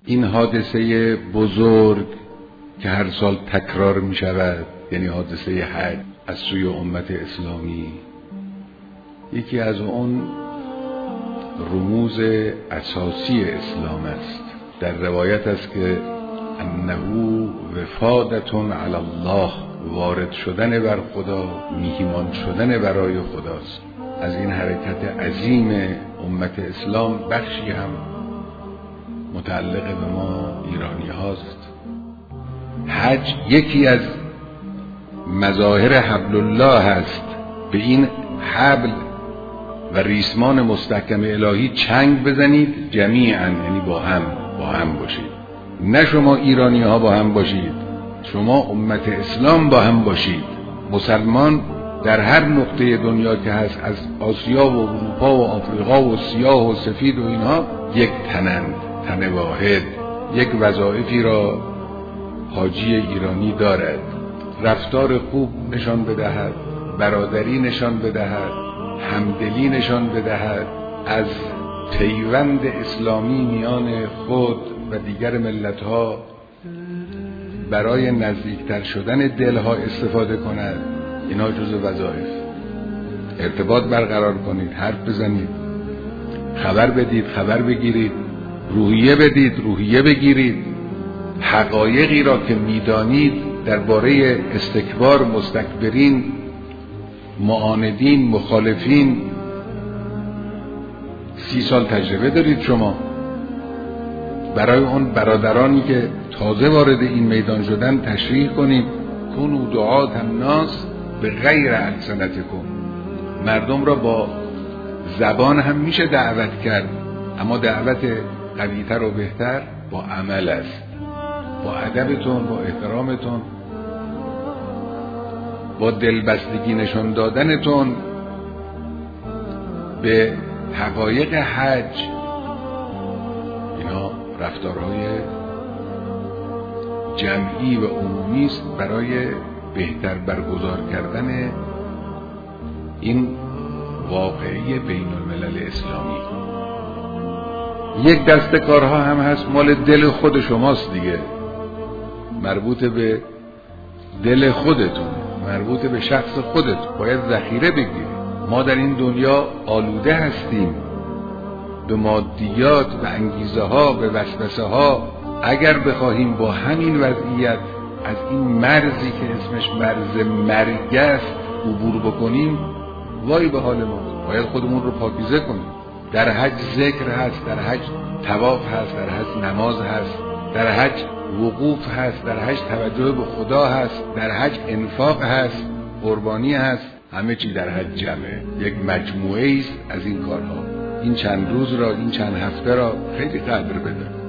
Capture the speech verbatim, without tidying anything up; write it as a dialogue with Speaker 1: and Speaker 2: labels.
Speaker 1: این حادثه بزرگ که هر سال تکرار می شود، یعنی حادثه حج از سوی امت اسلامی، یکی از اون رموز اساسی اسلام است. در روایت است که انه وفادة علی الله، وارد شدن بر خدا، میهمان شدن برای خداست. از این حرکت عظیم امت اسلام بخشی هم متعلق به ما ایرانی هاست. حج یکی از مظاهر حبل الله هست. به این حبل و ریسمان مستحکم الهی چنگ بزنید جمیعا، یعنی با هم با هم باشید. نه شما ایرانی ها با هم باشید، شما امت اسلام با هم باشید. مسلمان در هر نقطه دنیا که هست، از آسیا و اروپا و آفریقا و سیاه و سفید و اینها، یک تنند، تن واحد. یک وظایفی را حاجی ایرانی دارد: رفتار خوب نشان بدهد، برادری نشان بدهد، همدلی نشان بدهد، از پیوند اسلامی میان خود و دیگر ملت‌ها برای نزدیکتر شدن دلها استفاده کند. اینا جزء وظایف. ارتباط برقرار کنید، حرف بزنید، خبر بدید، خبر بگیرید، روحیه بدید، روحیه بگیرید. حقایقی را که میدانید درباره استکبار، مستکبرین، معاندین، مخالفین، سی سال تجربه دارید شما. برای اون برادرانی که تازه وارد این میدان شدن تشریح کنید: کنوا دعاة الناس به غیر السنتکم. مردم را با زبان هم میشه دعوت کرد، اما دعوت قوی‌تر و بهتر با عمل است. با ادبتون، با احترامتون، با دلبستگی نشان دادنتون به حقایق حج. اینا رفتارهای جمعی و عمومی است برای بهتر برگزار کردن این واقعه بین الملل اسلامی. یک دسته کارها هم هست مال دل خود شماست دیگه، مربوط به دل خودتون، مربوط به شخص خودتون. باید ذخیره بگیرید. ما در این دنیا آلوده هستیم به مادیات، به انگیزه ها، به وسوسه ها. اگر بخواهیم با همین وضعیت از این مرزی که اسمش مرز مرگ است عبور بکنیم، وای به حال ما. باید خودمون رو پاکیزه کنیم. در حج ذکر هست، در حج طواف هست، در حج نماز هست، در حج وقوف هست، در حج توجه به خدا هست، در حج انفاق هست، قربانی هست. همه چی در حج جمعه. یک مجموعه است از این کارها. این چند روز را، این چند هفته را خیلی قدر بده.